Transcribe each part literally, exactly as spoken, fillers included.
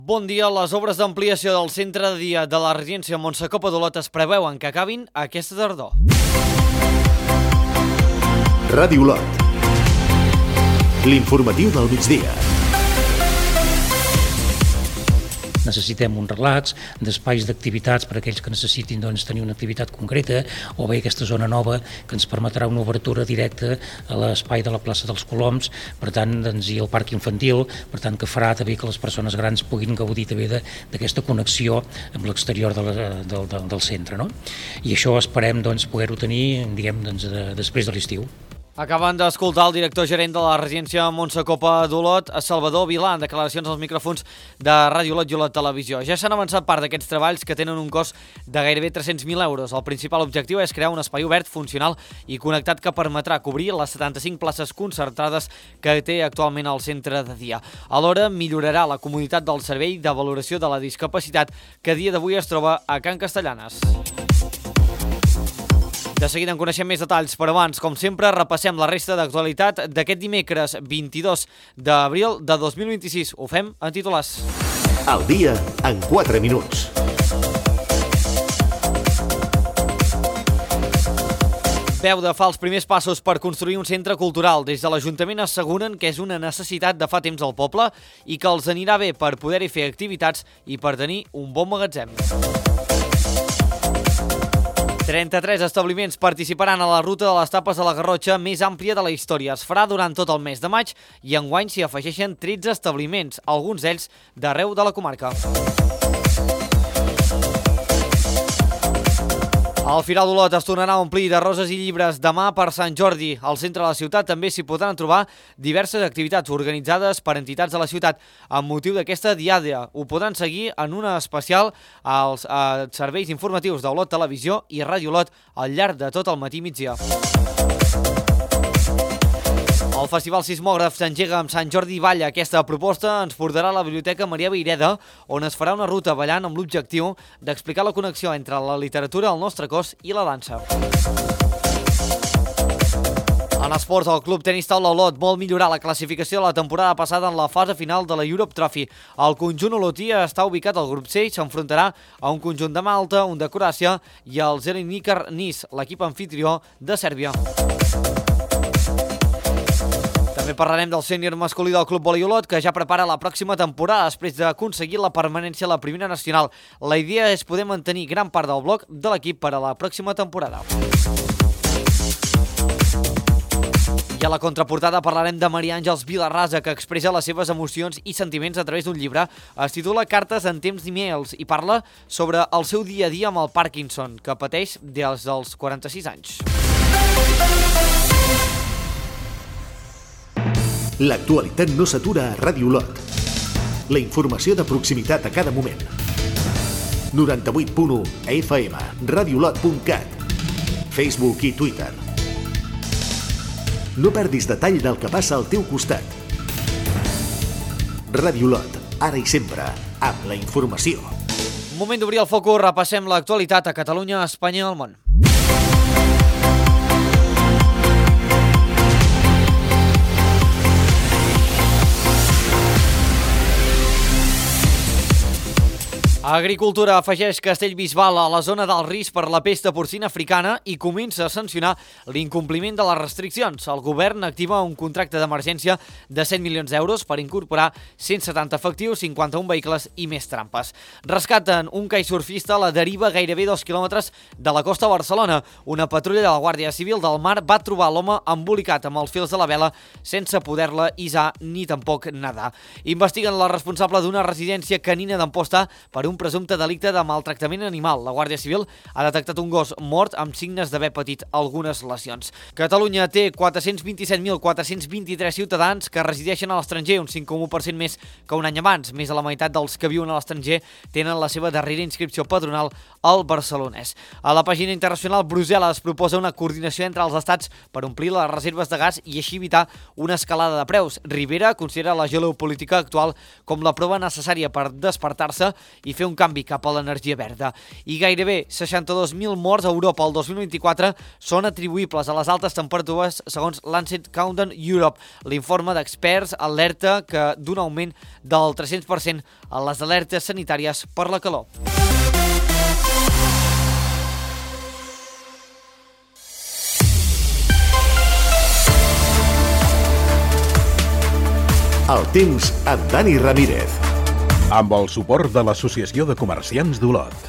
Bon dia. Les obres d'ampliació del centre de dia de la residència Montsecopa d'Olot es preveuen que acabin aquesta tardor. Ràdio Olot. L'informatiu del migdia. Necessitem uns relats d'espais d'activitats per a aquells que necessitin doncs, tenir una activitat concreta, o bé aquesta zona nova que ens permetrà una obertura directa a l'espai de la plaça dels Coloms, per tant, doncs, i el parc infantil, per tant, que farà també que les persones grans puguin gaudir també d'aquesta connexió amb l'exterior de la, del, del, del centre. No? I això esperem doncs, poder-ho tenir diguem, doncs, de, després de l'estiu. Acaben d'escoltar el director gerent de la residència Montsecopa d'Olot, Salvador Vilà, en declaracions als micròfons de Ràdio Olot i Olot Televisió. Ja s'han avançat part d'aquests treballs que tenen un cost de gairebé tres-cents mil euros. El principal objectiu és crear un espai obert, funcional i connectat que permetrà cobrir les setanta-cinc places concertades que té actualment el centre de dia. Alhora millorarà la comoditat del servei de valoració de la discapacitat que a dia d'avui es troba a Can Castellanes. De seguida en coneixem més detalls, però abans, com sempre, repassem la resta d'actualitat d'aquest dimecres vint-i-dos d'abril de dos mil vint-i-sis. Ho fem en titulars. Al dia en quatre minuts. Beuda fa els primers passos per construir un centre cultural. Des de l'Ajuntament asseguren que és una necessitat de fa temps al poble i que els anirà bé per poder-hi fer activitats i per tenir un bon magatzem. trenta-tres establiments participaran a la ruta de les tapes de la Garrotxa més àmplia de la història. Es farà durant tot el mes de maig i enguany s'hi afegeixen tretze establiments, alguns d'ells d'arreu de la comarca. El Firal d'Olot es tornarà a omplir de roses i llibres demà per Sant Jordi. Al centre de la ciutat també s'hi podran trobar diverses activitats organitzades per entitats de la ciutat amb motiu d'aquesta diada. Ho podran seguir en una especial als eh, serveis informatius d'Olot Televisió i Ràdio Olot al llarg de tot el matí migdia. El Festival Sismògraf s'engega amb Sant Jordi Balla. Aquesta proposta ens portarà a la Biblioteca Maria Vayreda, on es farà una ruta ballant amb l'objectiu d'explicar la connexió entre la literatura, el nostre cos i la dansa. En esports, el Club Tenis Taula Olot vol millorar la classificació de la temporada passada en la fase final de la Europe Trophy. El conjunt olotí està ubicat al grup C i s'enfrontarà a un conjunt de Malta, un de Croàcia i el Zelenikar Nis, l'equip anfitrió de Sèrbia. També parlarem del sènior masculí del Club Vòlei Olot, que ja prepara la pròxima temporada després d'aconseguir la permanència a la primera nacional. La idea és poder mantenir gran part del bloc de l'equip per a la pròxima temporada. I a la contraportada parlarem de Maria Àngels Vilarrasa, que expressa les seves emocions i sentiments a través d'un llibre. Es titula Cartes en temps d'e-mails i parla sobre el seu dia a dia amb el Parkinson, que pateix des dels quaranta-sis anys. L'actualitat no s'atura a Ràdio Olot. La informació de proximitat a cada moment. noranta-vuit punt u a F M, radiolot punt cat, Facebook i Twitter. No perdis detall del que passa al teu costat. Ràdio Olot, ara i sempre, amb la informació. Moment d'obrir el focus, repassem l'actualitat a Catalunya, Espanya i el món. Agricultura afegeix Castellbisbal a la zona d'alt risc per la pesta porcina africana i comença a sancionar l'incompliment de les restriccions. El govern activa un contracte d'emergència de set milions d'euros per incorporar cent setanta efectius, cinquanta-un vehicles i més trampes. Rescaten un kitesurfista a la deriva gairebé dos quilòmetres de la costa de Barcelona. Una patrulla de la Guàrdia Civil del Mar va trobar l'home embolicat amb els fils de la vela sense poder-la hissar ni tampoc nedar. Investiguen la responsable d'una residència canina d'Amposta per un presumpte delicte de maltractament animal. La Guàrdia Civil ha detectat un gos mort amb signes d'haver patit algunes lesions. Catalunya té quatre-cents vint-i-set mil quatre-cents vint-i-tres ciutadans que resideixen a l'estranger, un cinc coma u per cent més que un any abans. Més de la meitat dels que viuen a l'estranger tenen la seva darrera inscripció padronal al barcelonès. A la pàgina internacional, Brussel·les proposa una coordinació entre els estats per omplir les reserves de gas i així evitar una escalada de preus. Rivera considera la geopolítica actual com la prova necessària per despertar-se i fer fer un canvi cap a l'energia verda. I gairebé seixanta-dos mil morts a Europa el dos mil vint-i-quatre són atribuïbles a les altes temperatures segons Lancet Countdown Europe. L'informe d'experts alerta que d'un augment del tres-cents per cent en les alertes sanitàries per la calor. El temps amb Dani Ramírez. Amb el suport de l'Associació de Comerciants d'Olot.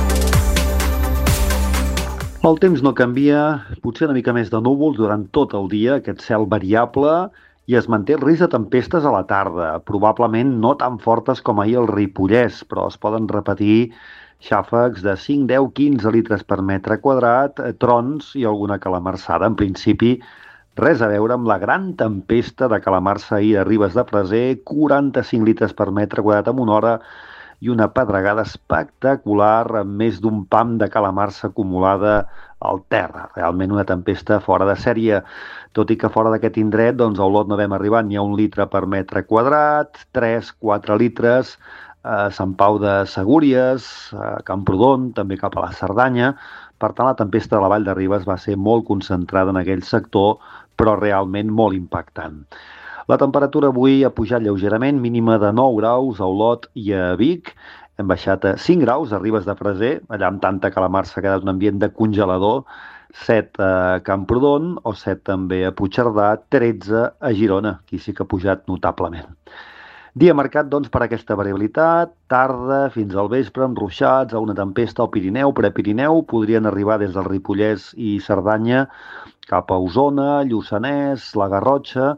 El temps no canvia, potser una mica més de núvols durant tot el dia, aquest cel variable, i es manté el risc de tempestes a la tarda, probablement no tan fortes com ahir al Ripollès, però es poden repetir xàfecs de cinc, deu, quinze litres per metre quadrat, trons i alguna calamarsada. En principi, res a veure amb la gran tempesta de calamarsa ahir a Ribes de Freser, quaranta-cinc litres per metre quadrat en una hora i una pedregada espectacular amb més d'un pam de calamarsa acumulada al terra. Realment una tempesta fora de sèrie, tot i que fora d'aquest indret, doncs a Olot no vam arribar ni a un litre per metre quadrat, tres, quatre litres, a Sant Pau de Segúries, a Camprodon, també cap a la Cerdanya. Per tant, la tempesta de la Vall de Ribes va ser molt concentrada en aquell sector, però realment molt impactant. La temperatura avui ha pujat lleugerament, mínima de nou graus a Olot i a Vic. Hem baixat a cinc graus a Ribes de Freser, allà amb tanta calamarsa ha quedat un ambient de congelador, set a Camprodon o set també a Puigcerdà, tretze a Girona, aquí sí que ha pujat notablement. Dia marcat, doncs, per aquesta variabilitat, tarda fins al vespre, amb ruixats, a una tempesta al Pirineu, Prepirineu, podrien arribar des del Ripollès i Cerdanya cap a Osona, Lluçanès, la Garrotxa,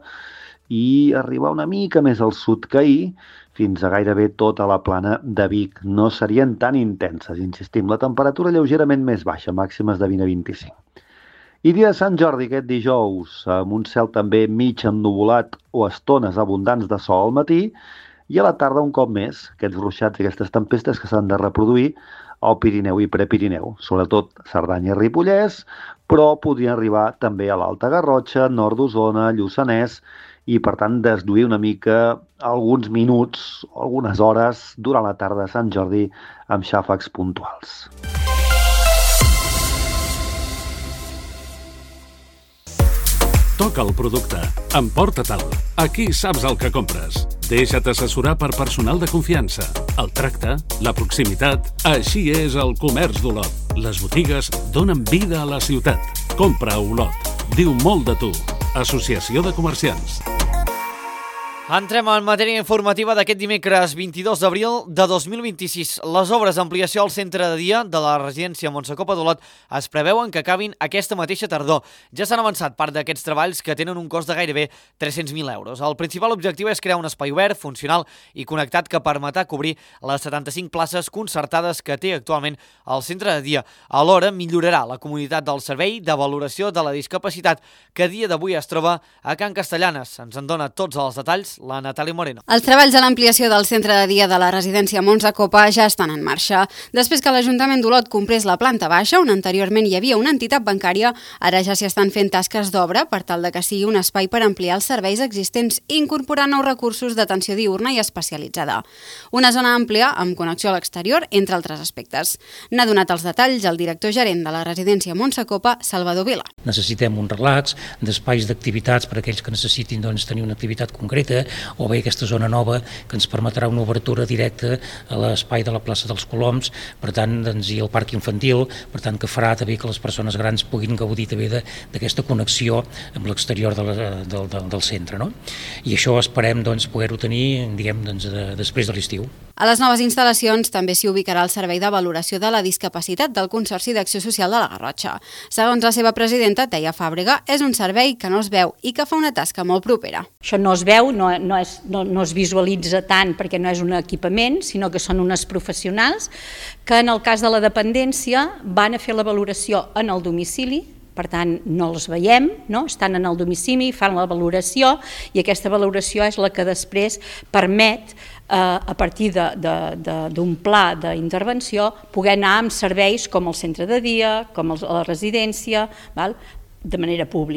i arribar una mica més al sud que ahir, fins a gairebé tota la plana de Vic. No serien tan intenses, insistim, la temperatura lleugerament més baixa, màximes de vint a vint-i-cinc. I dia de Sant Jordi, aquest dijous, amb un cel també mig ennuvolat o estones abundants de sol al matí, i a la tarda un cop més, aquests ruixats i aquestes tempestes que s'han de reproduir al Pirineu i Prepirineu, sobretot Cerdanya i Ripollès, però podrien arribar també a l'Alta Garrotxa, nord d'Osona, Lluçanès, i per tant desduir una mica alguns minuts, algunes hores, durant la tarda de Sant Jordi amb xàfecs puntuals. Toca el producte. Emporta-te'l. Aquí saps el que compres. Deixa't assessorar per personal de confiança. El tracte, la proximitat... Així és el comerç d'Olot. Les botigues donen vida a la ciutat. Compra a Olot. Diu molt de tu. Associació de Comerciants. Entrem en matèria informativa d'aquest dimecres vint-i-dos d'abril de dos mil vint-i-sis. Les obres d'ampliació al centre de dia de la residència Montsecopa d'Olot es preveuen que acabin aquesta mateixa tardor. Ja s'han avançat part d'aquests treballs que tenen un cost de gairebé tres-cents mil euros. El principal objectiu és crear un espai obert, funcional i connectat que permetrà cobrir les setanta-cinc places concertades que té actualment el centre de dia. Alhora millorarà la comunitat del servei de valoració de la discapacitat que a dia d'avui es troba a Can Castellanes. Ens en dona tots els detalls la Natàlia Moreno. Els treballs de l'ampliació del centre de dia de la residència Montsecopa ja estan en marxa. Després que l'Ajuntament d'Olot comprés la planta baixa, on anteriorment hi havia una entitat bancària, ara ja s'hi estan fent tasques d'obra per tal de que sigui un espai per ampliar els serveis existents, incorporant nous recursos d'atenció diürna i especialitzada. Una zona àmplia amb connexió a l'exterior, entre altres aspectes. N'ha donat els detalls el director gerent de la residència Montsecopa, Salvador Vila. Necessitem un relax d'espais d'activitats per a aquells que necessitin doncs, tenir una activitat concreta, o bé aquesta zona nova que ens permetrà una obertura directa a l'espai de la plaça dels Coloms, per tant, doncs, i el parc infantil, per tant, que farà també que les persones grans puguin gaudir també d'aquesta connexió amb l'exterior de la, del, del, del centre. No? I això esperem doncs, poder-ho tenir diguem, doncs, de, després de l'estiu. A les noves instal·lacions també s'hi ubicarà el servei de valoració de la discapacitat del Consorci d'Acció Social de la Garrotxa. Segons la seva presidenta, Teia Fàbrega, és un servei que no es veu i que fa una tasca molt propera. Això no es veu, no, no, és, no, no es visualitza tant perquè no és un equipament, sinó que són unes professionals que en el cas de la dependència van a fer la valoració en el domicili, per tant no els veiem, no? Estan en el domicili, fan la valoració i aquesta valoració és la que després permet eh, a partir d'un pla d'intervenció poder anar amb serveis com el centre de dia, com el, la residència, val? De manera pública.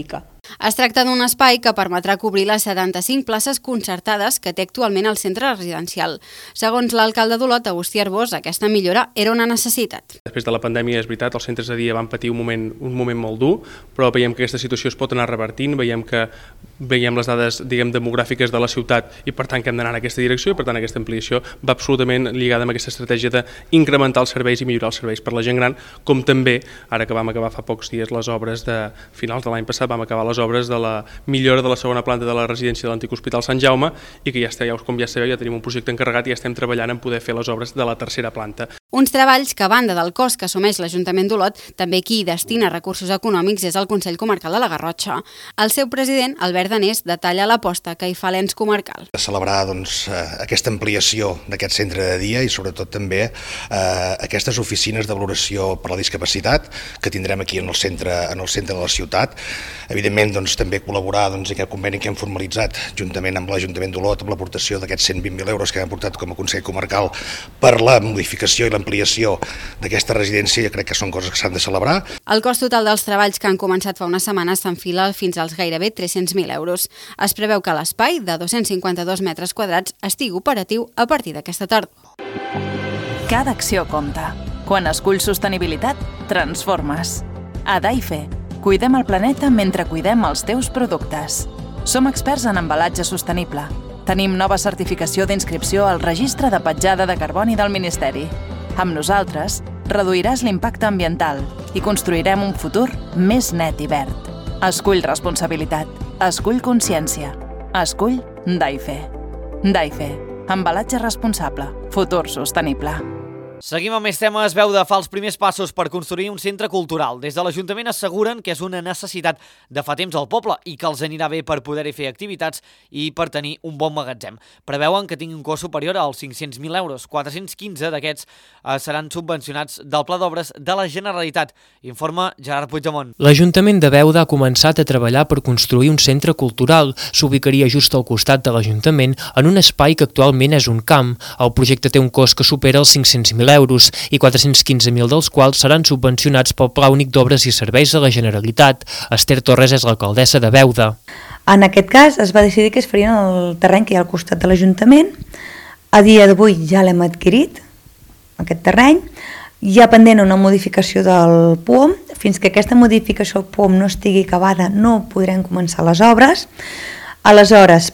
Es tracta d'un espai que permetrà cobrir les setanta-cinc places concertades que té actualment el centre residencial. Segons l'alcalde d'Olot, Agustí Arbós, aquesta millora era una necessitat. Després de la pandèmia, és veritat, els centres de dia van patir un moment, un moment molt dur, però veiem que aquesta situació es pot anar revertint, veiem que veiem les dades, diguem, demogràfiques de la ciutat i per tant que hem d'anar en aquesta direcció i per tant aquesta ampliació va absolutament lligada amb aquesta estratègia d'incrementar els serveis i millorar els serveis per la gent gran, com també, ara que vam acabar fa pocs dies les obres de finals de l'any passat, vam acabar les obres de la millora de la segona planta de la residència de l'antic Hospital Sant Jaume i que ja està, com ja sabeu, ja tenim un projecte encarregat i ja estem treballant en poder fer les obres de la tercera planta. Uns treballs que, a banda del cost que assumeix l'Ajuntament d'Olot, també qui hi destina recursos econòmics és el Consell Comarcal de la Garrotxa. El seu president, Albert Danés, detalla l'aposta que hi fa l'ens comarcal. Celebrar doncs, aquesta ampliació d'aquest centre de dia i sobretot també eh, aquestes oficines de valoració per la discapacitat que tindrem aquí en el centre, en el centre de la ciutat. Evidentment, doncs, també col·laborar doncs, en aquest conveni que hem formalitzat juntament amb l'Ajuntament d'Olot amb l'aportació d'aquests cent vint mil euros que hem aportat com a Consell Comarcal per la modificació i l'ampliació d'aquesta residència. Jo crec que són coses que s'han de celebrar. El cost total dels treballs que han començat fa una setmana s'enfila fins als gairebé tres-cents mil euros. Es preveu que l'espai, de dos-cents cinquanta-dos metres quadrats, estigui operatiu a partir d'aquesta tardor. Cada acció compta. Quan esculls sostenibilitat, transformes. A Daife, cuidem el planeta mentre cuidem els teus productes. Som experts en embalatge sostenible. Tenim nova certificació d'inscripció al Registre de Petjada de Carboni del Ministeri. Amb nosaltres, reduiràs l'impacte ambiental i construirem un futur més net i verd. Escull responsabilitat. Escull consciència. Escull Daife. Daife. Embalatge responsable. Futur sostenible. Seguim amb més temes. Beuda fa els primers passos per construir un centre cultural. Des de l'Ajuntament asseguren que és una necessitat de fa temps al poble i que els anirà bé per poder-hi fer activitats i per tenir un bon magatzem. Preveuen que tingui un cost superior als cinc-cents mil euros. quatre-cents quinze d'aquests eh, seran subvencionats del Pla d'Obres de la Generalitat. Informa Gerard Puigdemont. L'Ajuntament de Beuda ha començat a treballar per construir un centre cultural. S'ubicaria just al costat de l'Ajuntament en un espai que actualment és un camp. El projecte té un cost que supera els cinc-cents mil euros i quatre-cents quinze mil dels quals seran subvencionats pel Pla Únic d'Obres i Serveis de la Generalitat. Esther Torres és l'alcaldessa de Beuda. En aquest cas es va decidir que es faria en el terreny que hi ha al costat de l'Ajuntament. A dia d'avui ja l'hem adquirit, aquest terreny. Hi ha pendent una modificació del P O M. Fins que aquesta modificació del P O M no estigui acabada no podrem començar les obres. Aleshores,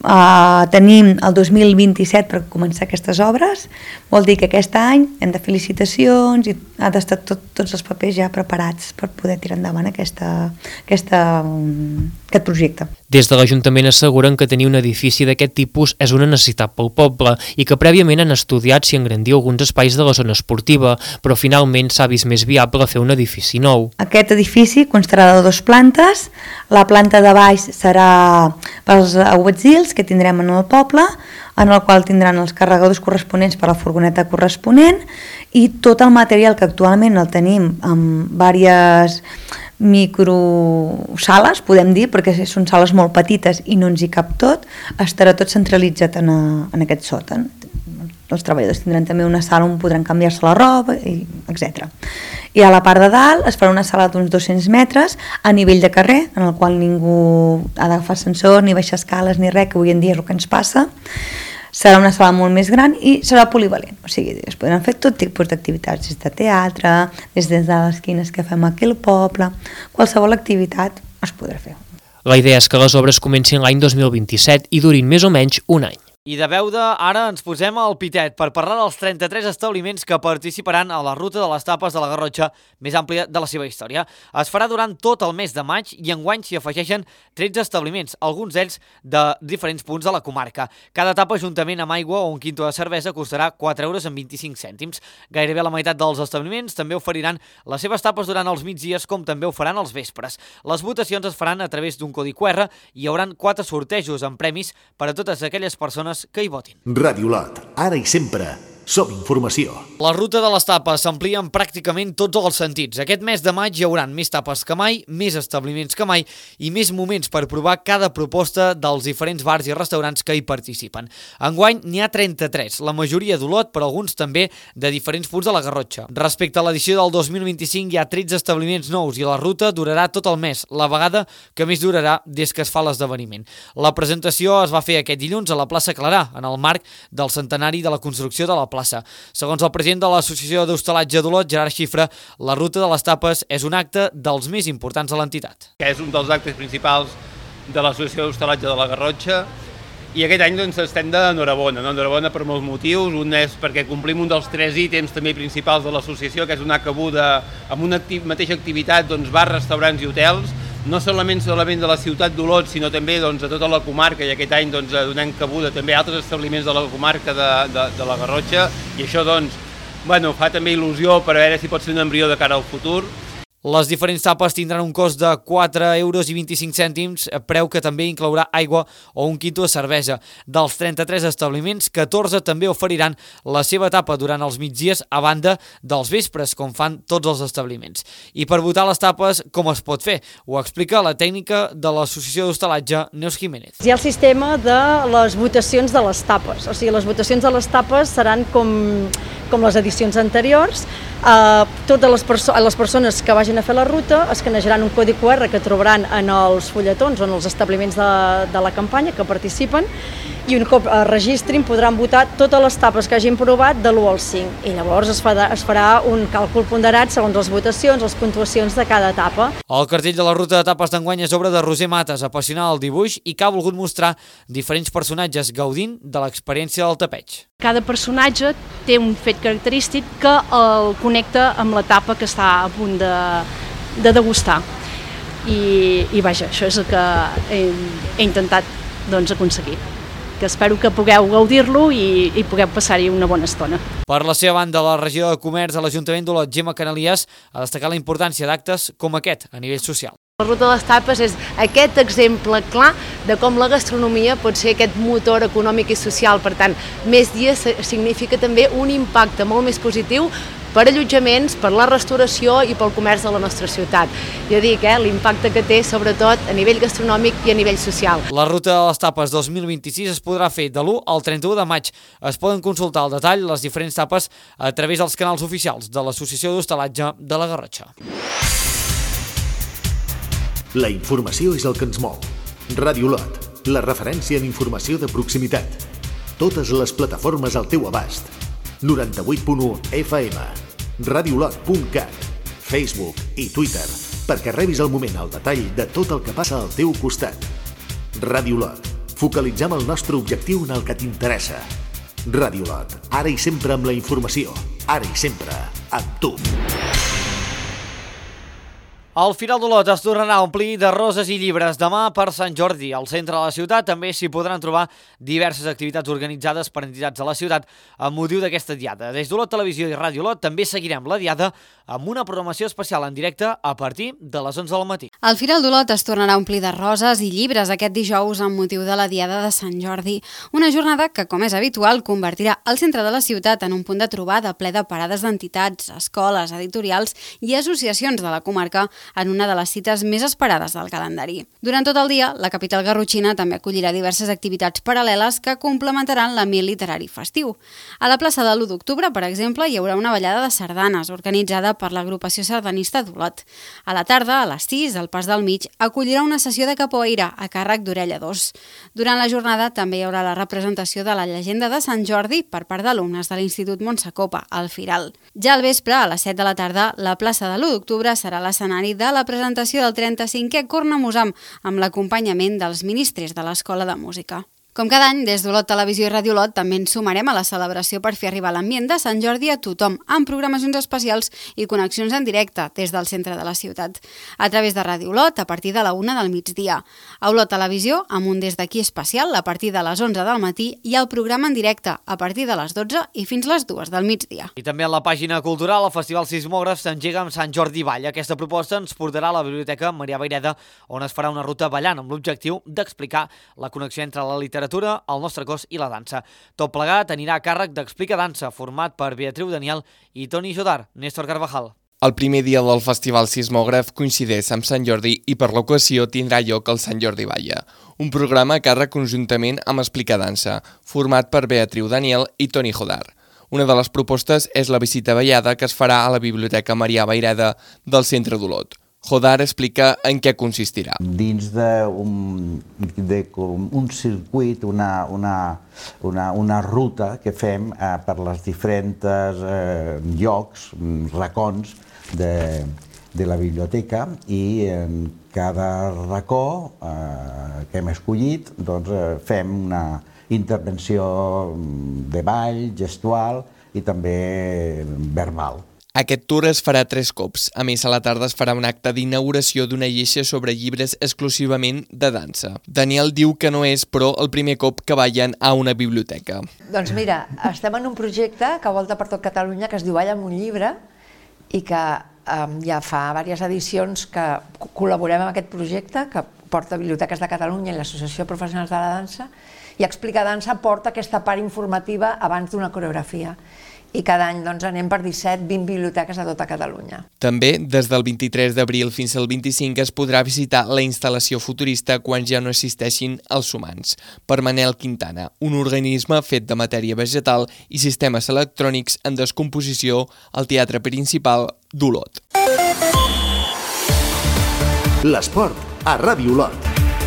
Uh, tenim el dos mil vint-i-set per començar aquestes obres, vol dir que aquest any hem de fer licitacions i ha d'estar tot, tots els papers ja preparats per poder tirar endavant aquesta, aquesta, um, aquest projecte. Des de l'Ajuntament asseguren que tenir un edifici d'aquest tipus és una necessitat pel poble i que prèviament han estudiat si engrandir alguns espais de la zona esportiva, però finalment s'ha vist més viable fer un edifici nou. Aquest edifici constarà de dues plantes, la planta de baix serà pels aguatzils que tindrem en el poble, en el qual tindran els carregadors corresponents per a la furgoneta corresponent i tot el material que actualment el tenim en diverses microsales, podem dir, perquè són sales molt petites i no ens hi cap tot, estarà tot centralitzat en, a, en aquest sòtan. Els treballadors tindran també una sala on podran canviar-se la roba, etcètera. I a la part de dalt es farà una sala d'uns dos-cents metres a nivell de carrer, en el qual ningú ha d'agafar ascensor, ni baixar escales, ni res, que avui en dia és el que ens passa. Serà una sala molt més gran i serà polivalent, o sigui, es podran fer tot tipus d'activitats, des de teatre, des de les quines que fem aquí al poble, qualsevol activitat es podrà fer. La idea és que les obres comencin l'any dos mil vint-i-set i durin més o menys un any. I de Beuda, ara ens posem al pitet per parlar dels trenta-tres establiments que participaran a la ruta de les tapes de la Garrotxa més àmplia de la seva història. Es farà durant tot el mes de maig i enguany s'hi afegeixen tretze establiments, alguns d'ells de diferents punts de la comarca. Cada tapa, juntament amb aigua o un quinto de cervesa, costarà quatre euros amb vint-i-cinc cèntims. Gairebé la meitat dels establiments també oferiran les seves tapes durant els migdies, com també ho faran els vespres. Les votacions es faran a través d'un codi Q R i hi haurà quatre sortejos amb premis per a totes aquelles persones que hi votin. Ràdio Olot, ara i sempre, Som informació. La ruta de les tapes s'amplia en pràcticament tots els sentits. Aquest mes de maig hi haurà més tapes que mai, més establiments que mai i més moments per provar cada proposta dels diferents bars i restaurants que hi participen. Enguany n'hi ha trenta-tres, la majoria d'Olot, però alguns també de diferents punts de la Garrotxa. Respecte a l'edició del dos mil vint-i-cinc hi ha tretze establiments nous i la ruta durarà tot el mes, la vegada que més durarà des que es fa l'esdeveniment. La presentació es va fer aquest dilluns a la plaça Clarà, en el marc del centenari de la construcció de la plaça. Segons el president de l'Associació d'Hostalatge d'Olot, Gerard Xifra, la ruta de les tapes és un acte dels més importants de l'entitat. És un dels actes principals de l'Associació d'Hostalatge de la Garrotxa i aquest any doncs, estem d'enhorabona, no? Enhorabona per molts motius. Un és perquè complim un dels tres ítems també principals de l'associació, que és donar cabuda amb una acti- mateixa activitat, doncs, bars, restaurants i hotels, no solament solament de la ciutat d'Olot, sinó també doncs, de tota la comarca, i aquest any doncs, donem cabuda també a altres establiments de la comarca de, de, de la Garrotxa, i això doncs, bueno, fa també il·lusió per a veure si pot ser un embrió de cara al futur. Les diferents tapes tindran un cost de quatre euros i vint-i-cinc cèntims, preu que també inclourà aigua o un quinto de cervesa. Dels trenta-tres establiments, catorze també oferiran la seva tapa durant els migdies a banda dels vespres, com fan tots els establiments. I per votar les tapes, com es pot fer? Ho explica la tècnica de l'Associació d'Hostalatge, Neus Jiménez. Hi ha el sistema de les votacions de les tapes, o sigui, les votacions de les tapes seran com, com les edicions anteriors. Uh, totes les, perso les persones que vagin a fer la ruta escanejaran un codi Q R que trobaran en els fulletons o en els establiments de, de la campanya que participen, i un cop es registrin podran votar totes les tapes que hagin provat de l'u al cinc, i llavors es farà, es farà un càlcul ponderat segons les votacions, les puntuacions de cada etapa. El cartell de la ruta de tapes d'enguany és obra de Roser Mates, apassionada del dibuix i que ha volgut mostrar diferents personatges gaudint de l'experiència del tapeig. Cada personatge té un fet característic que el connecta amb l'etapa que està a punt de, de degustar. I, i vaja, això és el que he, he intentat doncs, aconseguir. Que espero que pugueu gaudir-lo i, i pugueu passar-hi una bona estona. Per la seva banda, la regió de comerç de l'Ajuntament d'Olot, Gemma Canalies, ha destacat la importància d'actes com aquest a nivell social. La ruta de les tapes és aquest exemple clar de com la gastronomia pot ser aquest motor econòmic i social. Per tant, més dies significa també un impacte molt més positiu per allotjaments, per la restauració i pel comerç de la nostra ciutat. Jo dic, eh, l'impacte que té sobretot a nivell gastronòmic i a nivell social. La ruta de les tapes dos mil vint-i-sis es podrà fer de l'u al trenta-u de maig. Es poden consultar al detall les diferents tapes a través dels canals oficials de l'Associació d'Hostalatge de la Garrotxa. La informació és el que ens mou. Ràdio Olot, la referència en informació de proximitat. Totes les plataformes al teu abast. noranta-vuit punt u F M, radiolot punt cat, Facebook i Twitter, perquè rebis al moment el detall de tot el que passa al teu costat. Ràdio Olot, focalitzem el nostre objectiu en el que t'interessa. Ràdio Olot, ara i sempre amb la informació, ara i sempre amb tu. El Firal d'Olot es tornarà a omplir de roses i llibres demà per Sant Jordi. Al centre de la ciutat també s'hi podran trobar diverses activitats organitzades per entitats de la ciutat amb motiu d'aquesta diada. Des d'Olot Televisió i Ràdio Olot també seguirem la diada amb una programació especial en directe a partir de les onze del matí. El Firal d'Olot es tornarà a omplir de roses i llibres aquest dijous amb motiu de la diada de Sant Jordi. Una jornada que, com és habitual, convertirà el centre de la ciutat en un punt de trobada ple de parades d'entitats, escoles, editorials i associacions de la comarca en una de les cites més esperades del calendari. Durant tot el dia, la capital garrotxina també acollirà diverses activitats paral·leles que complementaran l'ambient literari festiu. A la plaça de l'u d'octubre, per exemple, hi haurà una ballada de sardanes organitzada per l'agrupació sardanista d'Olot. A la tarda, a les sis, el Pas del Mig acollirà una sessió de capoeira a càrrec d'Orella dos. Durant la jornada també hi haurà la representació de la llegenda de Sant Jordi per part d'alumnes de l'Institut Montsacopa, al Firal. Ja al vespre, a les set de la tarda, la plaça de l'u d'octubre serà l'escenari de la presentació del trenta-cinquè Cornamusam amb l'acompanyament dels ministres de l'Escola de Música. Com cada any, des d'Olot Televisió i Ràdio Olot també ens sumarem a la celebració per fer arribar l'ambient de Sant Jordi a tothom, amb programacions especials i connexions en directe des del centre de la ciutat. A través de Ràdio Olot, a partir de la una del migdia. A Olot Televisió, amb un des d'aquí especial a partir de les onze del matí i el programa en directe a partir de les dotze i fins les dues del migdia. I també a la pàgina cultural, el Festival Sismògraf s'engega amb Sant Jordi Ball. Aquesta proposta ens portarà a la Biblioteca Maria Vaireda, on es farà una ruta ballant amb l'objectiu d'explicar la connexió entre la literatura literatura, el nostre cos i la dansa. Tot plegat anirà a càrrec d'Explica Dansa, format per Beatriu Daniel i Toni Jodar. Néstor Carvajal. El primer dia del Festival Sismògraf coincideix amb Sant Jordi i per l'ocasió tindrà lloc el Sant Jordi Balla, un programa a càrrec conjuntament amb Explica Dansa, format per Beatriu Daniel i Toni Jodar. Una de les propostes és la visita ballada que es farà a la Biblioteca Marià Vayreda del centre d'Olot. Jodar explica en què consistirà. Dins d'un un circuit, una, una, una, una ruta que fem eh, per les diferents eh, llocs, racons de, de la biblioteca, i en cada racó eh, que hem escollit doncs, eh, fem una intervenció de ball, gestual i també verbal. Aquest tour es farà tres cops. A més, a la tarda es farà un acte d'inauguració d'una lleixa sobre llibres exclusivament de dansa. Daniel diu que no és, però, el primer cop que ballen a una biblioteca. Doncs mira, estem en un projecte que volta per tot Catalunya que es diu Balla amb un llibre i que eh, ja fa diverses edicions que col·laborem amb aquest projecte que porta Biblioteques de Catalunya i l'Associació de Professionals de la Dansa, i Explica Dansa porta aquesta part informativa abans d'una coreografia. I cada any doncs, anem per disset vint biblioteques a tota Catalunya. També, des del vint-i-tres d'abril fins al vint-i-cinc es podrà visitar la instal·lació futurista quan ja no existeixin els humans, per Manel Quintana, un organisme fet de matèria vegetal i sistemes electrònics en descomposició al Teatre Principal d'Olot. L'esport a Ràdio Olot.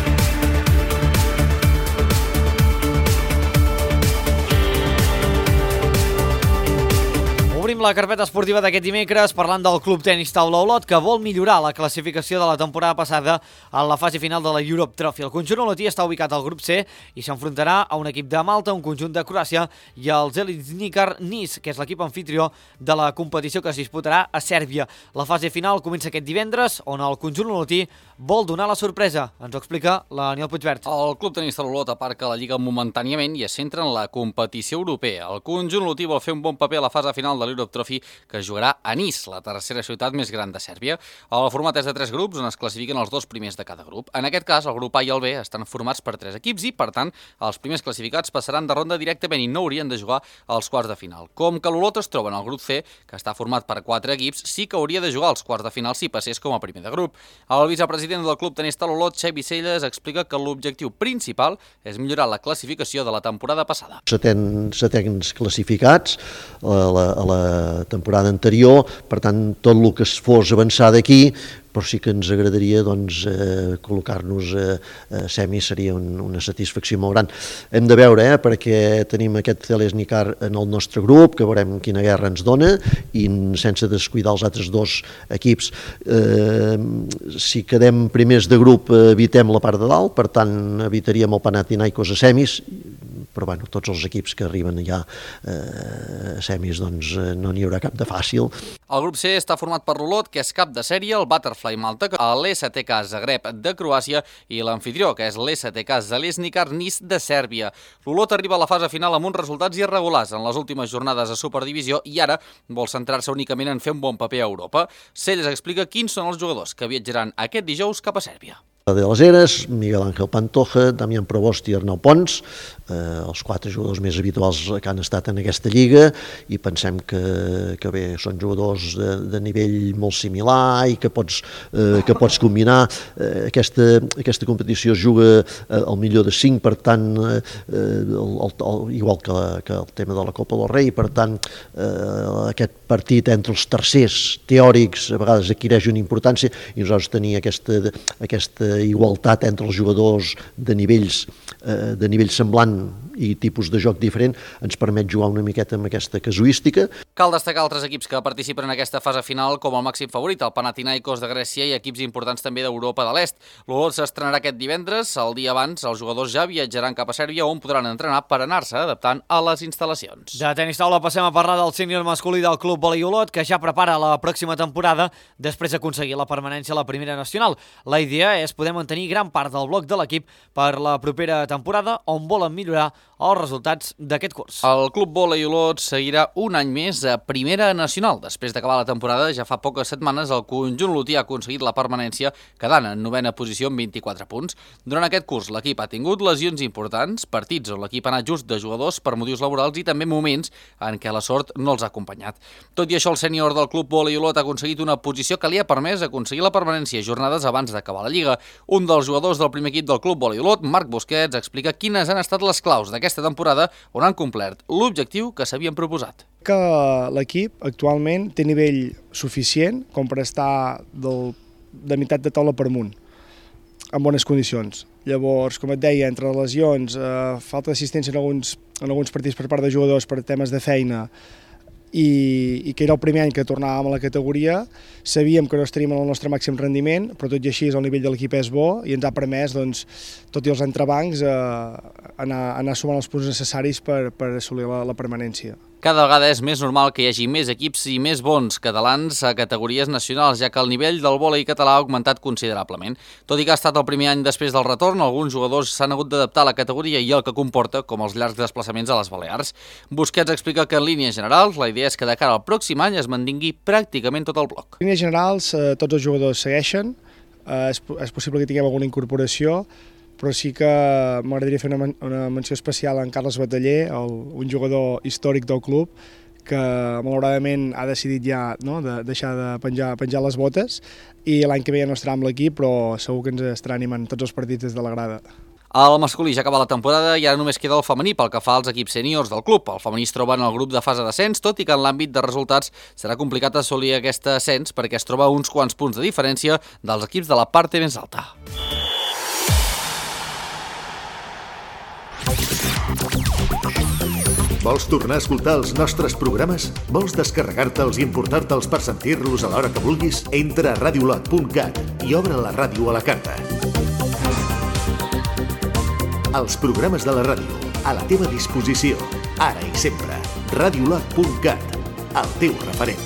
Obrim la carpeta esportiva d'aquest dimecres parlant del Club Tenis Taula Olot, que vol millorar la classificació de la temporada passada en la fase final de la Europe Trophy. El conjunt olotí està ubicat al grup C i s'enfrontarà a un equip de Malta, un conjunt de Croàcia i el Željezničar Niš, que és l'equip anfitrió de la competició que es disputarà a Sèrbia. La fase final comença aquest divendres, on el conjunt olotí vol donar la sorpresa. Ens ho explica la Daniel Puigvert. El Club Tenis Taula Olot aparca la Lliga momentàniament i es centra en la competició europea. El conjunt olotí vol fer un bon paper a la fase final de l'Europe Trophy, que es jugarà a Niš, la tercera ciutat més gran de Sèrbia. El format és de tres grups, on es classifiquen els dos primers de cada grup. En aquest cas, el grup A i el B estan formats per tres equips i, per tant, els primers classificats passaran de ronda directament i no haurien de jugar als quarts de final. Com que l'Olot es troba en el grup C, que està format per quatre equips, sí que hauria de jugar als quarts de final si passés com a primer de grup. El vicepresident del Club Tenis Taula Olot, Xevi Celles, explica que l'objectiu principal és millorar la classificació de la temporada passada. Setens, setens classificats a la, a la temporada anterior, per tant, tot el que es fos avançar d'aquí, però sí que ens agradaria doncs, eh, col·locar-nos a, a semis, seria un, una satisfacció molt gran. Hem de veure, eh, perquè tenim aquest Željezničar en el nostre grup, que veurem quina guerra ens dona, i sense descuidar els altres dos equips. Eh, si quedem primers de grup, evitem la part de dalt, per tant, evitaríem el Panathinaikos a semis, però bueno, tots els equips que arriben ja eh, a semis doncs, no n'hi haurà cap de fàcil. El grup C està format per l'Olot, que és cap de sèrie, el Butterfly Malta, l'S T K Zagreb de Croàcia i l'anfitrió, que és l'S T K Željezničar Niš de Sèrbia. L'Olot arriba a la fase final amb uns resultats irregulars en les últimes jornades a Superdivisió i ara vol centrar-se únicament en fer un bon paper a Europa. Celles explica quins són els jugadors que viatjaran aquest dijous cap a Sèrbia. De les Heres, Miguel Ángel Pantoja, Damián Provost i Arnau Pons, eh, els quatre jugadors més habituals que han estat en aquesta lliga, i pensem que, que bé, són jugadors de, de nivell molt similar i que pots, eh, que pots combinar. Eh, aquesta, aquesta competició es juga eh, al millor de cinc, per tant, eh, el, el, el, igual que, la, que el tema de la Copa del Rei, per tant, eh, aquest partit entre els tercers teòrics a vegades adquireix una importància i nosaltres tenim aquesta, aquesta igualtat entre els jugadors de nivells, eh, de nivell semblant i tipus de joc diferent ens permet jugar una miqueta amb aquesta casuística. Cal destacar altres equips que participen en aquesta fase final com el màxim favorit, el Panathinaikos de Grècia, i equips importants també d'Europa de l'Est. L'Olot s'estrenarà aquest divendres. El dia abans, els jugadors ja viatjaran cap a Sèrbia, on podran entrenar per anar-se adaptant a les instal·lacions. De tenis taula passem a parlar del sènior masculí del Club Volei Olot, que ja prepara la pròxima temporada després d'aconseguir la permanència a la primera nacional. La idea és poder mantenir gran part del bloc de l'equip per la propera temporada, on volen millorar els resultats d'aquest curs. El Club Vòlei Olot seguirà un any més a Primera Nacional. Després d'acabar la temporada, ja fa poques setmanes, el conjunt olotí ha aconseguit la permanència, quedant en novena posició amb vint-i-quatre punts. Durant aquest curs, l'equip ha tingut lesions importants, partits on l'equip ha anat just de jugadors per motius laborals i també moments en què la sort no els ha acompanyat. Tot i això, el sènior del Club Vòlei Olot ha aconseguit una posició que li ha permès aconseguir la permanència jornades abans d'acabar la Lliga. Un dels jugadors del primer equip del Club Vòlei Olot, Marc Busquets, explica quines han estat les claus d'aquesta temporada on han complert l'objectiu que s'havien proposat. Que l'equip actualment té nivell suficient com per estar del, de meitat de taula per amunt, en bones condicions. Llavors, com et deia, entre lesions, eh, falta d'assistència en alguns, en alguns partits per part de jugadors per temes de feina, I, i que era el primer any que tornàvem a la categoria, sabíem que no estaríem en el nostre màxim rendiment, però tot i així el nivell de l'equip és bo i ens ha permès, doncs, tot i els entrebancs, eh, anar, anar sumant els punts necessaris per, per assolir la, la permanència. Cada vegada és més normal que hi hagi més equips i més bons catalans a categories nacionals, ja que el nivell del vòlei català ha augmentat considerablement. Tot i que ha estat el primer any després del retorn, alguns jugadors s'han hagut d'adaptar a la categoria i el que comporta, com els llargs desplaçaments a les Balears. Busquets explica que en línies generals la idea és que de cara al pròxim any es mantingui pràcticament tot el bloc. En línies generals, eh, tots els jugadors segueixen, eh, és, és possible que tinguem alguna incorporació, però sí que m'agradaria fer una, men una menció especial a en Carles Bataller, el, un jugador històric del club, que malauradament ha decidit ja no, de deixar de penjar, penjar les botes, i l'any que ve ja no estarà amb l'equip, però segur que ens estarà animant tots els partits des de la grada. El masculí ja acaba la temporada i ara només queda el femení pel que fa als equips sèniors del club. El femení es troba en el grup de fase d'ascens, tot i que en l'àmbit de resultats serà complicat assolir aquest ascens perquè es troba a uns quants punts de diferència dels equips de la part més alta. Vols tornar a escoltar els nostres programes? Vols descarregar-te'ls i importar-te'ls per sentir-los a l'hora que vulguis? Entra a radiolot punt cat i obre la ràdio a la carta. Els programes de la ràdio, a la teva disposició, ara i sempre. radiolot punt cat, el teu referent.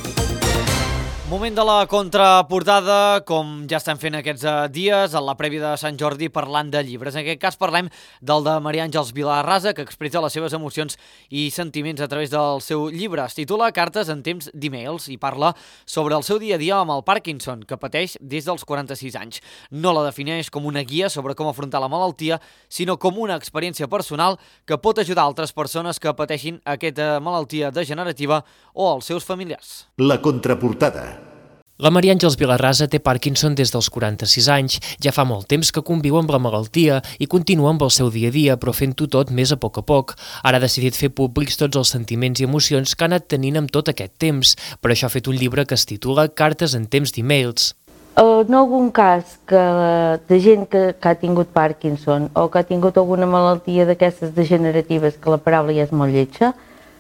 Moment de la contraportada, com ja estem fent aquests dies, a la prèvia de Sant Jordi parlant de llibres. En aquest cas parlem del de Maria Àngels Vilarrasa, que expressa les seves emocions i sentiments a través del seu llibre. Es titula Cartes en temps d'e-mails i parla sobre el seu dia a dia amb el Parkinson, que pateix des dels quaranta-sis anys. No la defineix com una guia sobre com afrontar la malaltia, sinó com una experiència personal que pot ajudar altres persones que pateixin aquesta malaltia degenerativa o als seus familiars. La contraportada. La Maria Àngels Vilarrasa té Parkinson des dels quaranta-sis anys. Ja fa molt temps que conviu amb la malaltia i continua amb el seu dia a dia, però fent-ho tot més a poc a poc. Ara ha decidit fer públics tots els sentiments i emocions que ha anat tenint amb tot aquest temps. Per això ha fet un llibre que es titula Cartes en temps d'e-mails. En algun cas que de gent que, que ha tingut Parkinson o que ha tingut alguna malaltia d'aquestes degeneratives, que la paraula ja és molt lletja,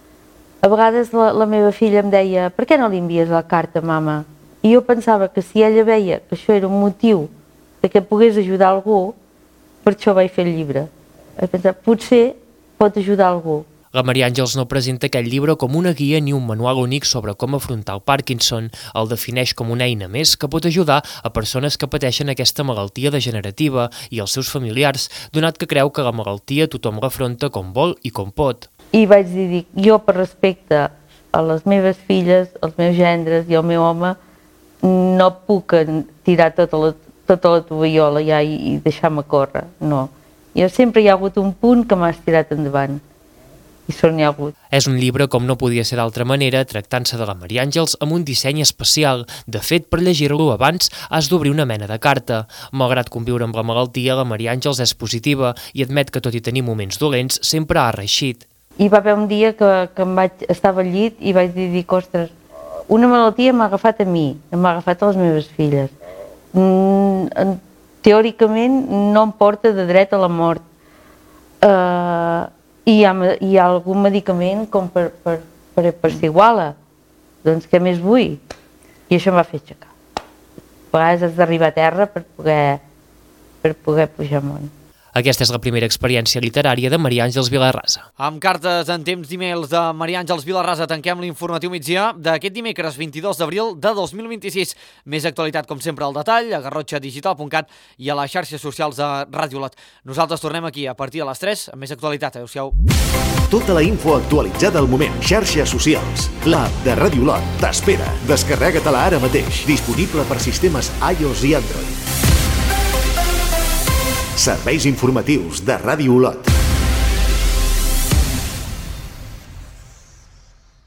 a vegades la, la meva filla em deia: per què no li envies la carta, mama? I jo pensava que si ella veia que això era un motiu de que pogués ajudar algú, per això vaig fer el llibre. Vaig pensar, potser pot ajudar algú. La Maria Àngels no presenta aquest llibre com una guia ni un manual únic sobre com afrontar el Parkinson. El defineix com una eina més que pot ajudar a persones que pateixen aquesta malaltia degenerativa i als seus familiars, donat que creu que la malaltia tothom l'afronta com vol i com pot. I vaig dir, jo per respecte a les meves filles, als meus gendres i al meu home, no puc tirar tota la, tota la tovallola ja i, i deixar-me córrer, no. Jo sempre hi ha hagut un punt que m'ha estirat endavant, i són n'hi ha hagut. És un llibre, com no podia ser d'altra manera, tractant-se de la Maria Àngels amb un disseny especial. De fet, per llegir-lo abans has d'obrir una mena de carta. Malgrat conviure amb la malaltia, la Maria Àngels és positiva i admet que, tot i tenir moments dolents, sempre ha reeixit. Hi va haver un dia que, que em vaig, estava al llit i vaig dir, dic, ostres, una malaltia m'ha agafat a mi, m'ha agafat a les meves filles. Mm, teòricament no em porta de dret a la mort. Uh, i hi ha, hi ha algun medicament com per, per, per, per ser iguala. Doncs què més vull? I això em va fer aixecar. A vegades has d'arribar a terra per poder, per poder pujar amunt. Aquesta és la primera experiència literària de Maria Àngels Vilarrasa. Amb cartes en temps d'e-mails de Maria Àngels Vilarrasa tanquem l'informatiu migdia d'aquest dimecres vint-i-dos d'abril de dos mil vint-i-sis. Més actualitat, com sempre, al detall, a garrotxa digital punt cat i a les xarxes socials de Ràdio Olot. Nosaltres tornem aquí a partir de les tres amb més actualitat. Adéu-siau. Tota la info actualitzada al moment. Xarxes socials. L'app de Ràdio Olot t'espera. Descarrega-te-la ara mateix. Disponible per sistemes iOS i Android. Serveis informatius de Ràdio Olot.